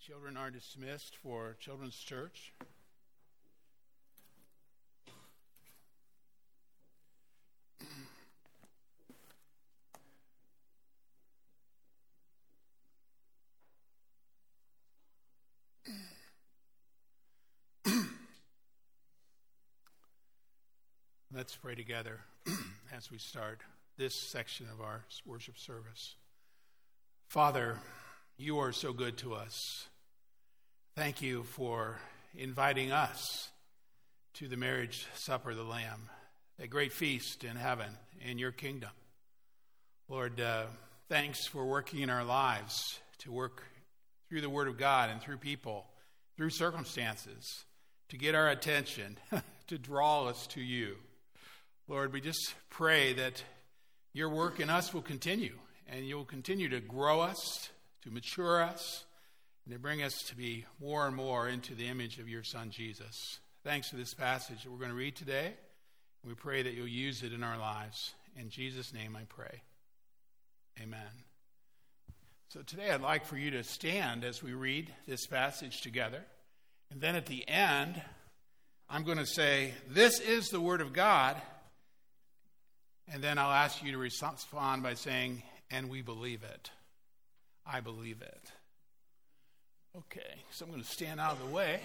Children are dismissed for Children's Church. Let's pray together as we start this section of our worship service. Father, you are so good to us. Thank you for inviting us to the marriage supper of the Lamb, a great feast in heaven, in your kingdom. Lord, thanks for working in our lives to work through the Word of God and through people, through circumstances, to get our attention, to draw us to you. Lord, we just pray that your work in us will continue, and you'll continue to grow us, to mature us, and to bring us to be more and more into the image of your Son, Jesus. Thanks for this passage that we're going to read today. We pray that you'll use it in our lives. In Jesus' name I pray. Amen. So today I'd like for you to stand as we read this passage together. And then at the end, I'm going to say, "This is the Word of God." And then I'll ask you to respond by saying, "And we believe it." I believe it. Okay, so I'm going to stand out of the way.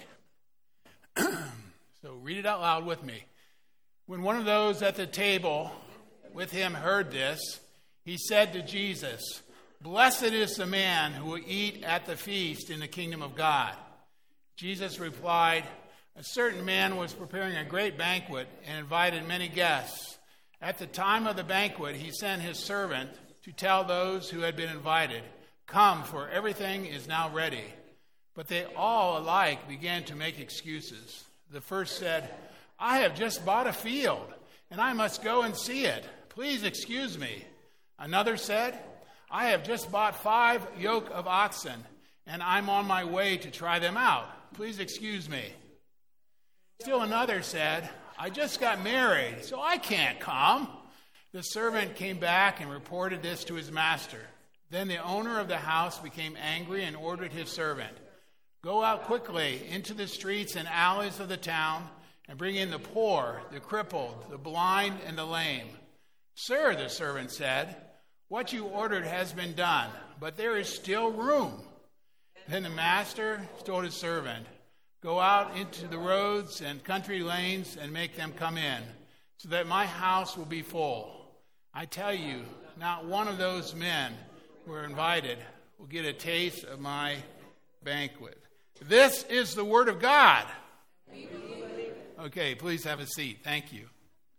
So read it out loud with me. When one of those at the table with him heard this, he said to Jesus, "Blessed is the man who will eat at the feast in the kingdom of God." Jesus replied, "A certain man was preparing a great banquet and invited many guests. At the time of the banquet, he sent his servant to tell those who had been invited, 'Come, for everything is now ready.' But they all alike began to make excuses. The first said, 'I have just bought a field, and I must go and see it. Please excuse me.' Another said, 'I have just bought 5 yoke of oxen, and I'm on my way to try them out. Please excuse me.' Still another said, 'I just got married, so I can't come.' The servant came back and reported this to his master. Then the owner of the house became angry and ordered his servant, 'Go out quickly into the streets and alleys of the town and bring in the poor, the crippled, the blind, and the lame.' 'Sir,' the servant said, 'what you ordered has been done, but there is still room.' Then the master told his servant, 'Go out into the roads and country lanes and make them come in, so that my house will be full. I tell you, not one of those men who are invited will get a taste of my banquet.'" This is the Word of God. Okay, please have a seat. Thank you.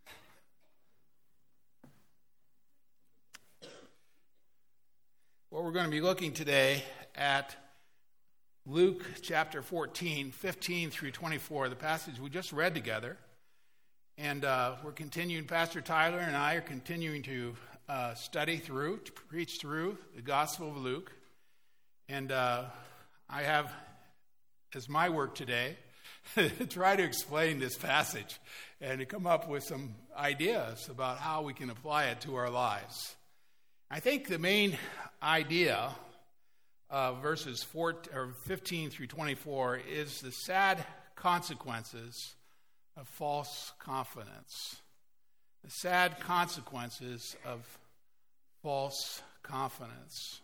Well, we're going to be looking today at Luke chapter 14, 15 through 24, the passage we just read together. And we're continuing, Pastor Tyler and I are continuing to study through, to preach through the Gospel of Luke. And I have, as my work today, try to explain this passage and to come up with some ideas about how we can apply it to our lives. I think the main idea of verses 15 through 24 is the sad consequences of false confidence. The sad consequences of false confidence.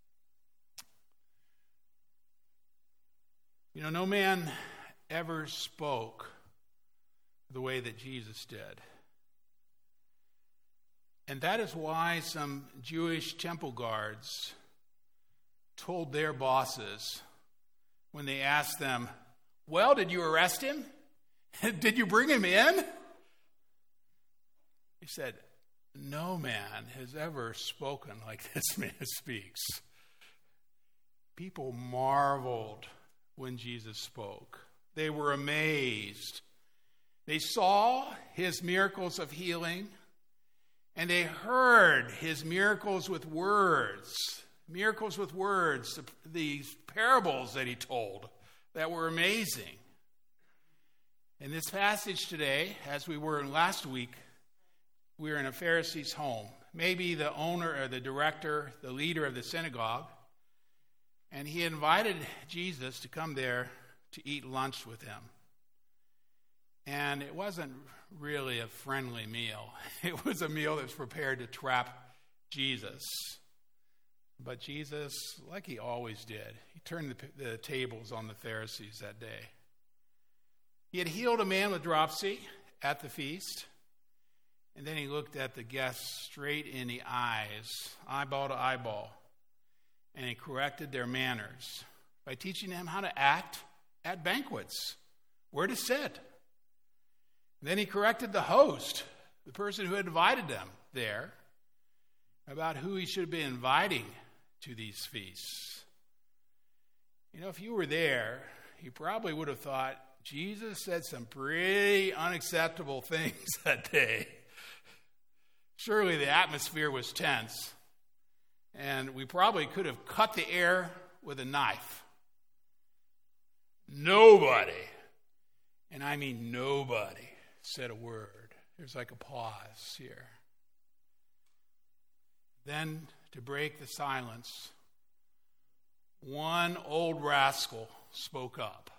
You know, no man ever spoke the way that Jesus did. And that is why some Jewish temple guards told their bosses when they asked them, "Well, did you arrest him? Did you bring him in?" He said, "No man has ever spoken like this man speaks." People marveled when Jesus spoke. They were amazed. They saw his miracles of healing, and they heard his miracles with words, these parables that he told that were amazing. In this passage today, as we were last week, we were in a Pharisee's home. Maybe the owner or the director, the leader of the synagogue, And he invited Jesus to come there to eat lunch with him. And it wasn't really a friendly meal. It was a meal that was prepared to trap Jesus. But Jesus, like he always did, he turned the tables on the Pharisees that day. He had healed a man with dropsy at the feast, and then he looked at the guests straight in the eyes, eyeball to eyeball, and he corrected their manners by teaching them how to act at banquets, where to sit. And then he corrected the host, the person who had invited them there, about who he should be inviting to these feasts. You know, if you were there, you probably would have thought Jesus said some pretty unacceptable things that day. Surely the atmosphere was tense, and we probably could have cut the air with a knife. Nobody, and I mean nobody, said a word. There's like a pause here. Then, to break the silence, one old rascal spoke up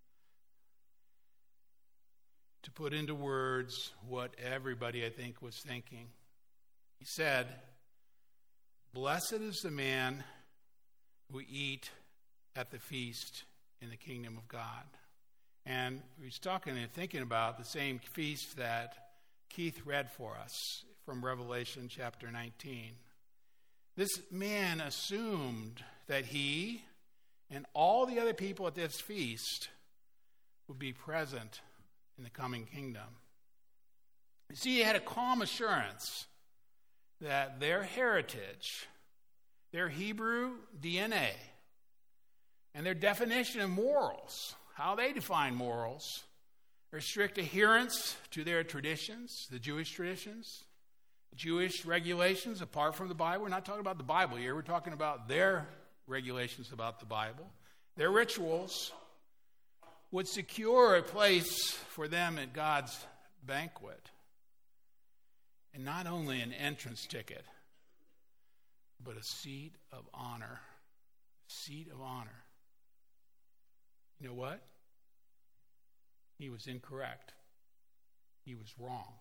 to put into words what everybody, I think, was thinking. He said, "Blessed is the man who eat at the feast in the kingdom of God." And he's talking and thinking about the same feast that Keith read for us from Revelation chapter 19. This man assumed that he and all the other people at this feast would be present in the coming kingdom. You see, he had a calm assurance that their heritage, their Hebrew DNA, and their definition of morals, how they define morals, their strict adherence to their traditions, the Jewish traditions, Jewish regulations apart from the Bible. We're not talking about the Bible here. We're talking about their regulations about the Bible. Their rituals would secure a place for them at God's banquet. And not only an entrance ticket, but a seat of honor. Seat of honor. You know what? He was incorrect. He was wrong.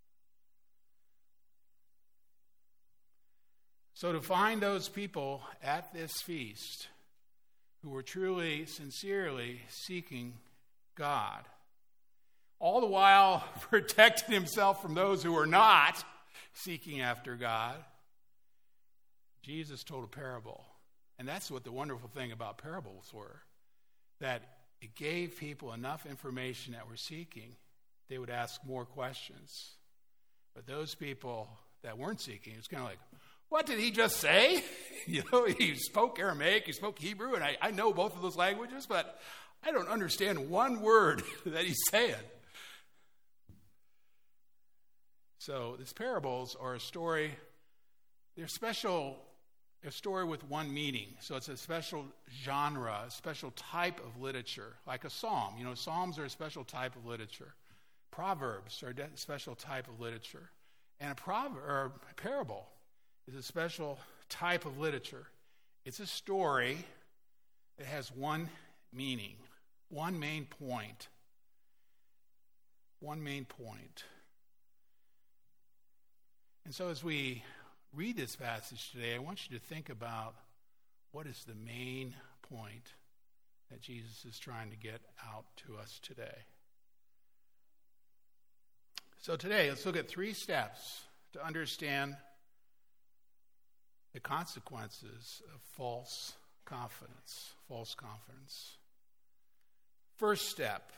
So to find those people at this feast who were truly, sincerely seeking God, all the while protecting himself from those who were not seeking after God, Jesus told a parable. And that's what the wonderful thing about parables were, that it gave people enough information that were seeking, they would ask more questions. But those people that weren't seeking, it's kind of like, what did he just say? You know, he spoke Aramaic, he spoke Hebrew, and I know both of those languages, but I don't understand one word that he's saying. So these parables are a story, they're special, a story with one meaning. So it's a special genre, a special type of literature, like a psalm. You know, psalms are a special type of literature. Proverbs are a special type of literature. And a parable is a special type of literature. It's a story that has one meaning, one main point. One main point. And so as we read this passage today, I want you to think about what is the main point that Jesus is trying to get out to us today. So today, let's look at 3 steps to understand the consequences of false confidence. False confidence. First step,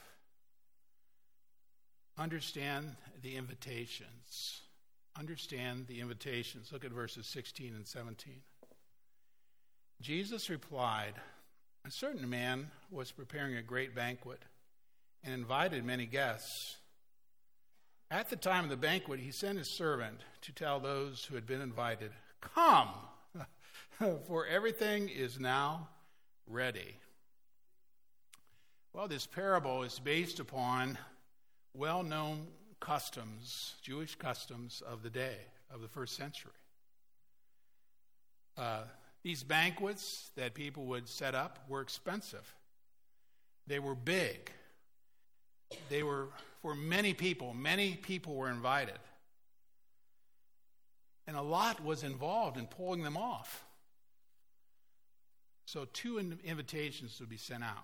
understand the invitations. Understand the invitations. Look at verses 16 and 17. Jesus replied, "A certain man was preparing a great banquet and invited many guests. At the time of the banquet, he sent his servant to tell those who had been invited, 'Come, for everything is now ready.'" Well, this parable is based upon well-known customs, Jewish customs of the day, of the first century. These banquets that people would set up were expensive. They were big. They were for many people. Many people were invited. And a lot was involved in pulling them off. So 2 invitations would be sent out.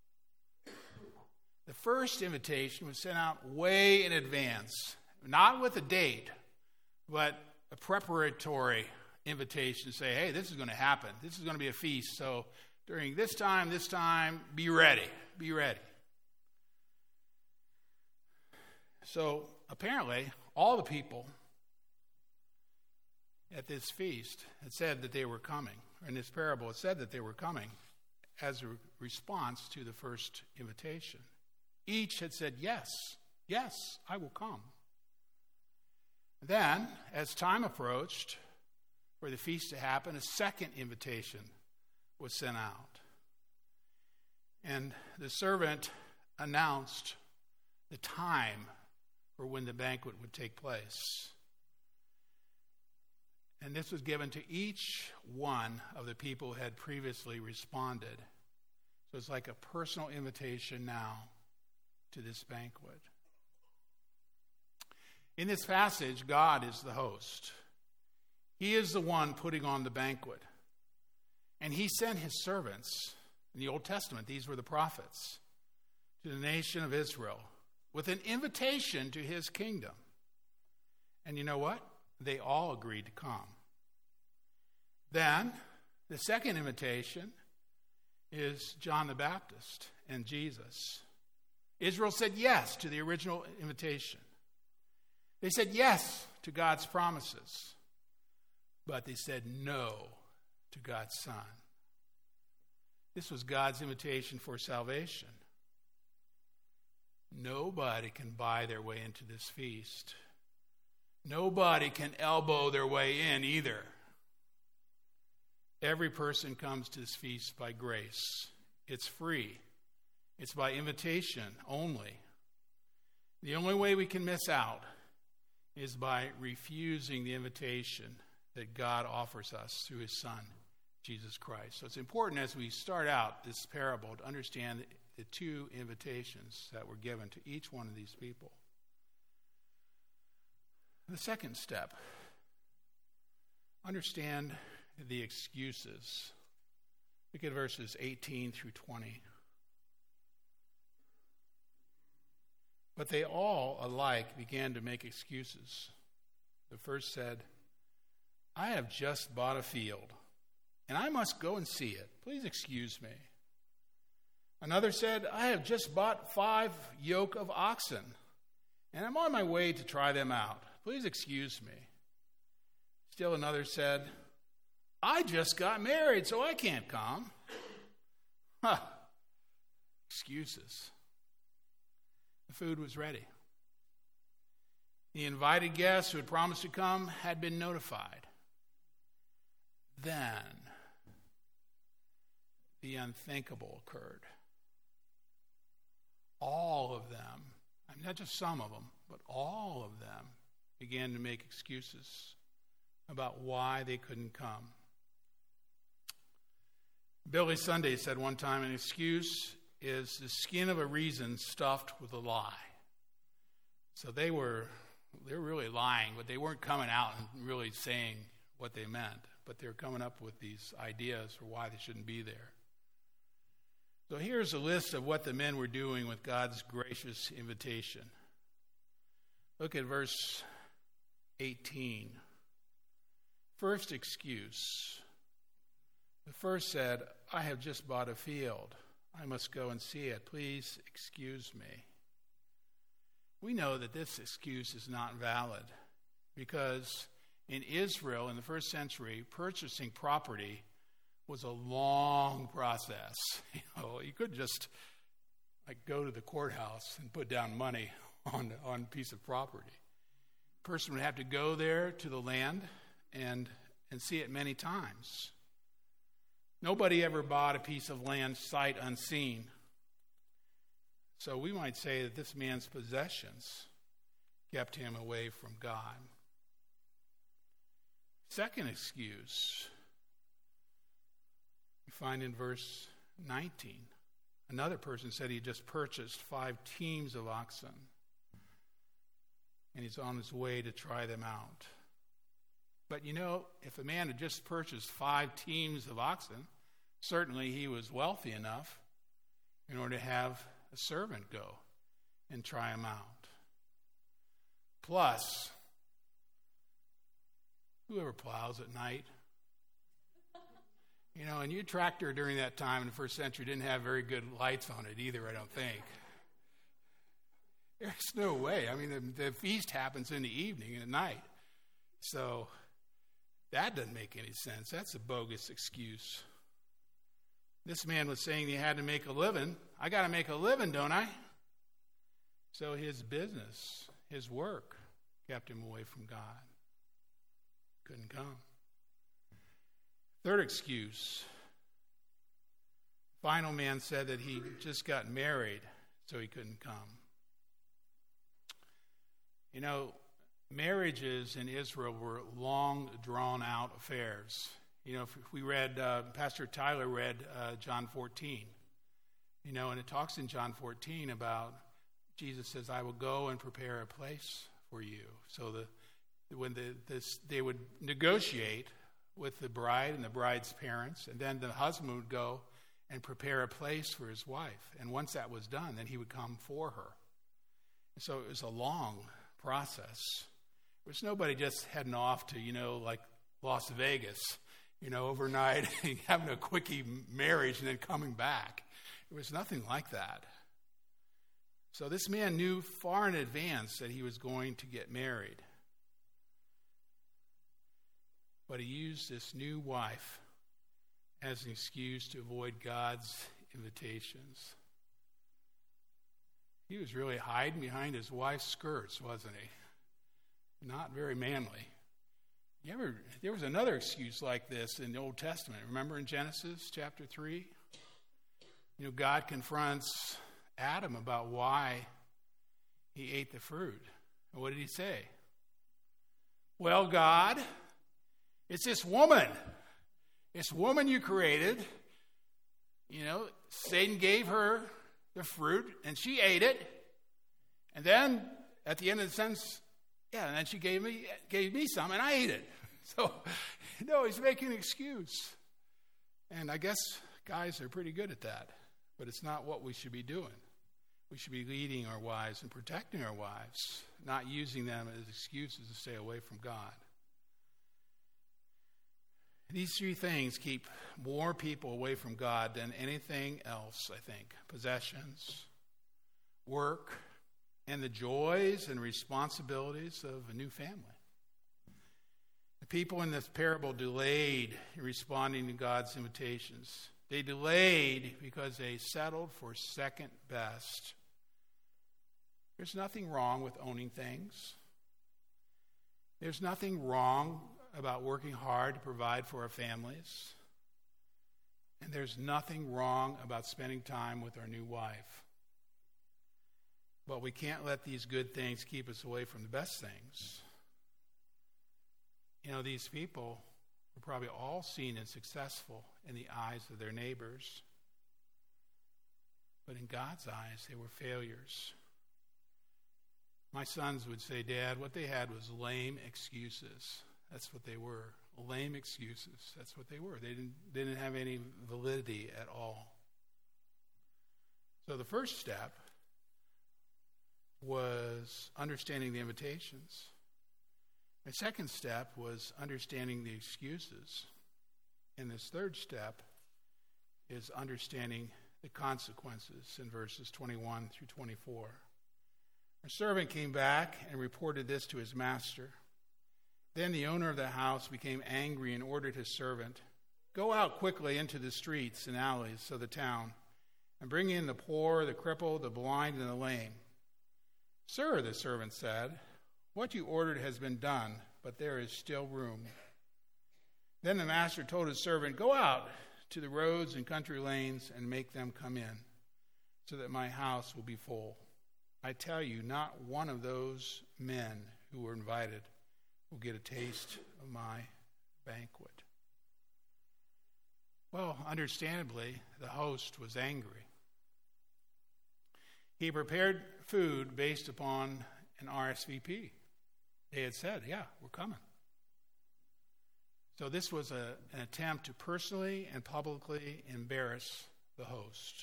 The first invitation was sent out way in advance, not with a date, but a preparatory invitation to say, hey, this is going to happen. This is going to be a feast. So during this time, be ready. Be ready. So apparently, all the people at this feast had said that they were coming. In this parable, it said that they were coming as a response to the first invitation. Each had said, yes, I will come. Then, as time approached for the feast to happen, a second invitation was sent out. And the servant announced the time for when the banquet would take place. And this was given to each one of the people who had previously responded. So it's like a personal invitation now to this banquet. In this passage, God is the host. He is the one putting on the banquet. And he sent his servants, in the Old Testament, these were the prophets, to the nation of Israel with an invitation to his kingdom. And you know what? They all agreed to come. Then, the second invitation is John the Baptist and Jesus. Israel said yes to the original invitation. They said yes to God's promises, but they said no to God's Son. This was God's invitation for salvation. Nobody can buy their way into this feast. Nobody can elbow their way in either. Every person comes to this feast by grace. It's free. It's by invitation only. The only way we can miss out is by refusing the invitation that God offers us through his Son, Jesus Christ. So it's important as we start out this parable to understand the 2 invitations that were given to each one of these people. The second step, understand the excuses. Look at verses 18 through 20. But they all alike began to make excuses. The first said, I have just bought a field, and I must go and see it. Please excuse me. Another said, I have just bought 5 yoke of oxen, and I'm on my way to try them out. Please excuse me. Still another said, I just got married, so I can't come. Excuses. The food was ready. The invited guests who had promised to come had been notified. Then the unthinkable occurred. All of them, not just some of them, but all of them began to make excuses about why they couldn't come. Billy Sunday said one time, an excuse is the skin of a reason stuffed with a lie. So they're really lying, but they weren't coming out and really saying what they meant, but they're coming up with these ideas for why they shouldn't be there. So here's a list of what the men were doing with God's gracious invitation. Look at verse 18. First excuse. The first said, I have just bought a field. I must go and see it. Please excuse me. We know that this excuse is not valid because in Israel in the first century, purchasing property was a long process. You couldn't just go to the courthouse and put down money on a piece of property. A person would have to go there to the land and see it many times. Nobody ever bought a piece of land sight unseen. So we might say that this man's possessions kept him away from God. Second excuse. find in verse 19. Another person said he just purchased 5 teams of oxen, and he's on his way to try them out. But if a man had just purchased 5 teams of oxen, certainly he was wealthy enough in order to have a servant go and try them out. Plus, whoever plows at night, and your tractor during that time in the first century didn't have very good lights on it either, I don't think. There's no way. I mean, the feast happens in the evening and at night. So that doesn't make any sense. That's a bogus excuse. This man was saying he had to make a living. I got to make a living, don't I? So his business, his work, kept him away from God. Couldn't come. Third excuse. Final man said that he just got married, so he couldn't come. Marriages in Israel were long, drawn-out affairs. If we read, Pastor Tyler read John 14, and it talks in John 14 about Jesus says, I will go and prepare a place for you. So when they would negotiate with the bride and the bride's parents, and then the husband would go and prepare a place for his wife. And once that was done, then he would come for her. And so it was a long process. There was nobody just heading off to, like Las Vegas, overnight, having a quickie marriage and then coming back. It was nothing like that. So this man knew far in advance that he was going to get married. But he used this new wife as an excuse to avoid God's invitations. He was really hiding behind his wife's skirts, wasn't he? Not very manly. There was another excuse like this in the Old Testament. Remember in Genesis chapter 3? God confronts Adam about why he ate the fruit. And what did he say? Well, God, it's this woman. This woman you created. Satan gave her the fruit, and she ate it. And then, at the end of the sentence, and then she gave me some, and I ate it. So, he's making an excuse. And I guess guys are pretty good at that. But it's not what we should be doing. We should be leading our wives and protecting our wives, not using them as excuses to stay away from God. These 3 things keep more people away from God than anything else, I think. Possessions, work, and the joys and responsibilities of a new family. The people in this parable delayed in responding to God's invitations. They delayed because they settled for second best. There's nothing wrong with owning things. There's nothing wrong about working hard to provide for our families. And there's nothing wrong about spending time with our new wife. But we can't let these good things keep us away from the best things. These people were probably all seen as successful in the eyes of their neighbors. But in God's eyes, they were failures. My sons would say, Dad, what they had was lame excuses. That's what they were. Lame excuses. That's what they were. They didn't have any validity at all. So the first step was understanding the invitations. The second step was understanding the excuses. And this third step is understanding the consequences in verses 21 through 24. A servant came back and reported this to his master. Then the owner of the house became angry and ordered his servant, Go out quickly into the streets and alleys of the town and bring in the poor, the crippled, the blind, and the lame. Sir, the servant said, what you ordered has been done, but there is still room. Then the master told his servant, Go out to the roads and country lanes and make them come in, so that my house will be full. I tell you, not one of those men who were invited will get a taste of my banquet. Well, understandably, the host was angry. He prepared food based upon an RSVP. They had said, yeah, we're coming. So this was an attempt to personally and publicly embarrass the host.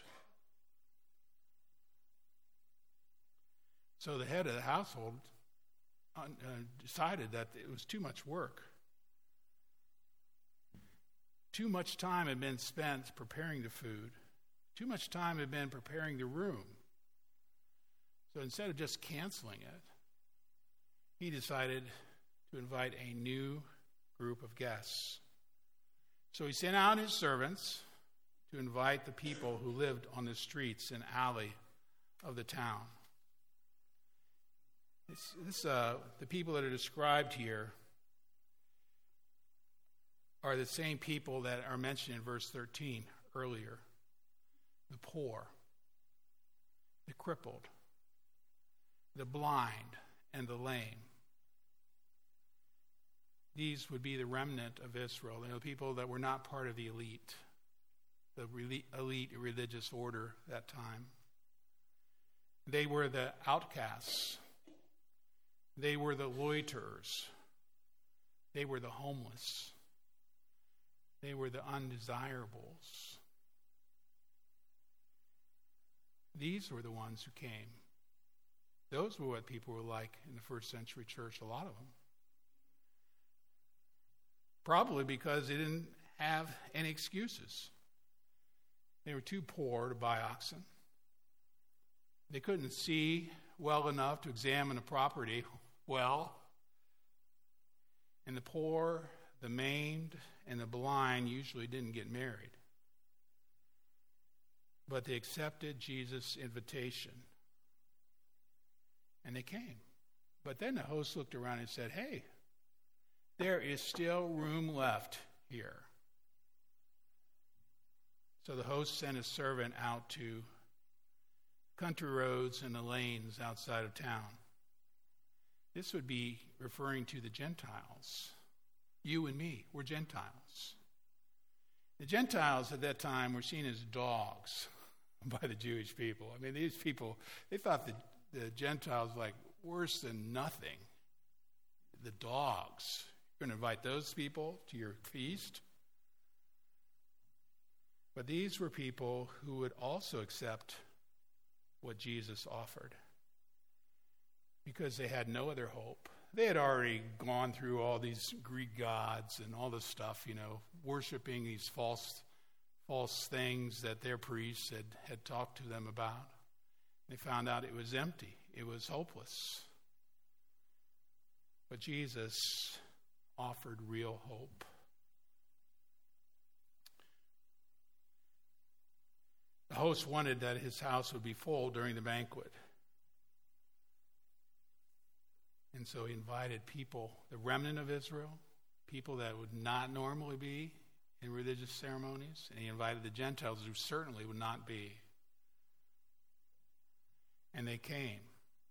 So the head of the household decided that it was too much work. Too much time had been spent preparing the food. Too much time had been preparing the room. So instead of just canceling it, he decided to invite a new group of guests. So he sent out his servants to invite the people who lived on the streets and alley of the town. The people that are described here are the same people that are mentioned in verse 13 earlier. The poor, the crippled, the blind, and the lame. These would be the remnant of Israel, the people that were not part of the elite religious order at that time. They were the outcasts. They were the loiterers. They were the homeless. They were the undesirables. These were the ones who came. Those were what people were like in the first century church, a lot of them. Probably because they didn't have any excuses. They were too poor to buy oxen. They couldn't see well enough to examine a property well. And the poor, the maimed, and the blind usually didn't get married. But they accepted Jesus' invitation. And they came. But then the host looked around and said, hey, there is still room left here. So the host sent his servant out to country roads and the lanes outside of town. This would be referring to the Gentiles. You and me, we're Gentiles. The Gentiles at that time were seen as dogs by the Jewish people. I mean, these people, they thought the Gentiles were like worse than nothing. The dogs. You're going to invite those people to your feast? But these were people who would also accept what Jesus offered because they had no other hope. They had already gone through all these Greek gods and all this stuff, worshiping these false things that their priests had talked to them about. They found out it was empty. It was hopeless. But Jesus offered real hope. The host wanted that his house would be full during the banquet. And so he invited people, the remnant of Israel, people that would not normally be in religious ceremonies, and he invited the Gentiles who certainly would not be. And they came.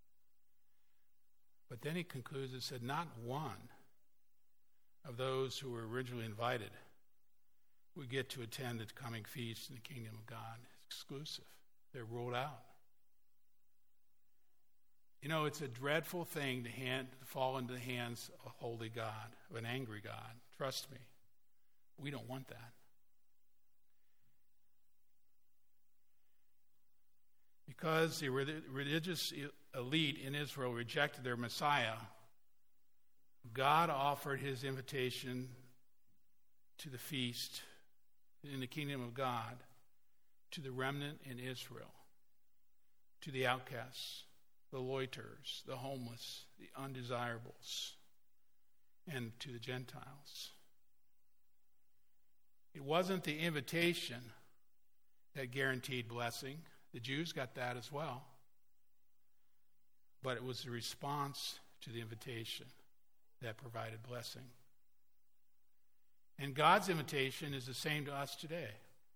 But then he concludes and said, not one of those who were originally invited would get to attend the coming feast in the kingdom of God. It's exclusive. They're ruled out. It's a dreadful thing to fall into the hands of a holy God, of an angry God. Trust me. We don't want that. Because the religious elite in Israel rejected their Messiah, God offered his invitation to the feast in the kingdom of God to the remnant in Israel, to the outcasts, the loiterers, the homeless, the undesirables, and to the Gentiles. It wasn't the invitation that guaranteed blessing. The Jews got that as well. But it was the response to the invitation that provided blessing. And God's invitation is the same to us today.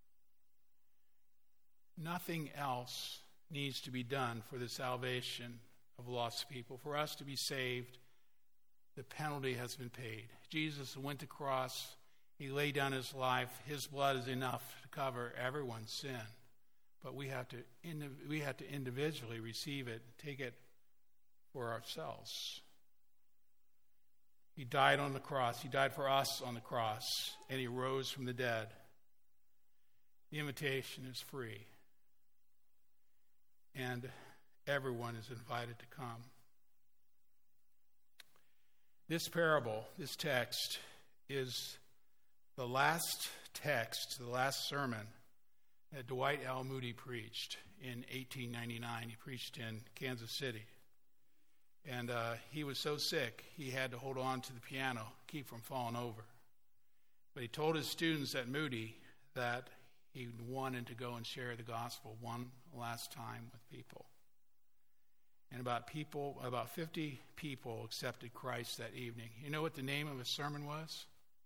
Nothing else needs to be done for the salvation of lost people. For us to be saved, the penalty has been paid. Jesus went to the cross. He laid down his life. His blood is enough to cover everyone's sin. But we have to individually receive it, take it for ourselves. He died on the cross. He died for us on the cross, and he rose from the dead. The invitation is free, and everyone is invited to come. This parable, this text, is the last text, the last sermon that Dwight L. Moody preached in 1899. He preached in Kansas City. And he was so sick, he had to hold on to the piano, keep from falling over. But he told his students at Moody that he wanted to go and share the gospel one last time with people. And about 50 people accepted Christ that evening. You know what the name of his sermon was?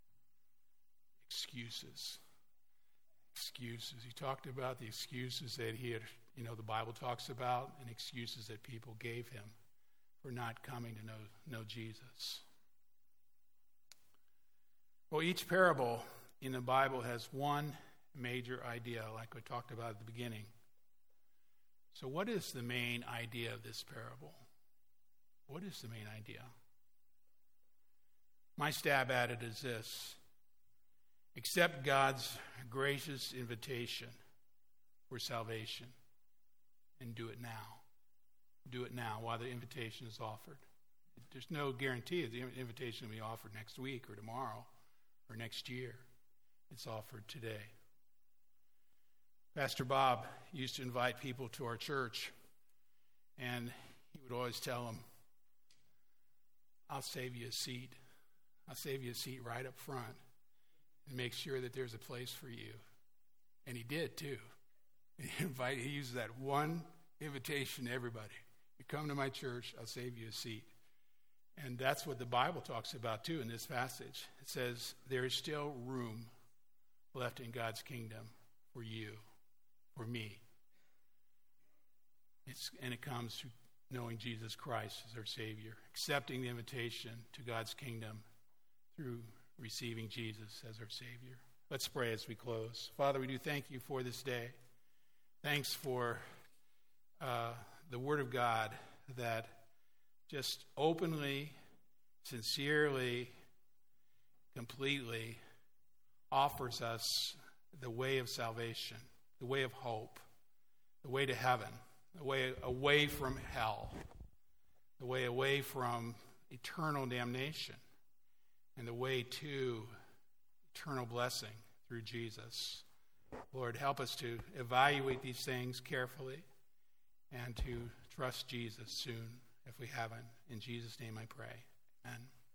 Excuses. Excuses. He talked about the excuses that he had, the Bible talks about, and excuses that people gave him for not coming to know Jesus. Well, each parable in the Bible has one major idea, like we talked about at the beginning. So what is the main idea of this parable? What is the main idea? My stab at it is this: accept God's gracious invitation for salvation and do it now. Do it now while the invitation is offered. There's no guarantee that the invitation will be offered next week or tomorrow or next year. It's offered today. Pastor Bob used to invite people to our church, and he would always tell them, I'll save you a seat. I'll save you a seat right up front and make sure that there's a place for you. And he did, too. He used that one invitation to everybody. You come to my church, I'll save you a seat. And that's what the Bible talks about, too, in this passage. It says, there is still room left in God's kingdom for you, for me. And it comes through knowing Jesus Christ as our Savior, accepting the invitation to God's kingdom through receiving Jesus as our Savior. Let's pray as we close. Father, we do thank you for this day. Thanks for the Word of God that just openly, sincerely, completely offers us the way of salvation, the way of hope, the way to heaven, the way away from hell, the way away from eternal damnation, and the way to eternal blessing through Jesus. Lord, help us to evaluate these things carefully and to trust Jesus soon if we haven't. In Jesus' name I pray. Amen.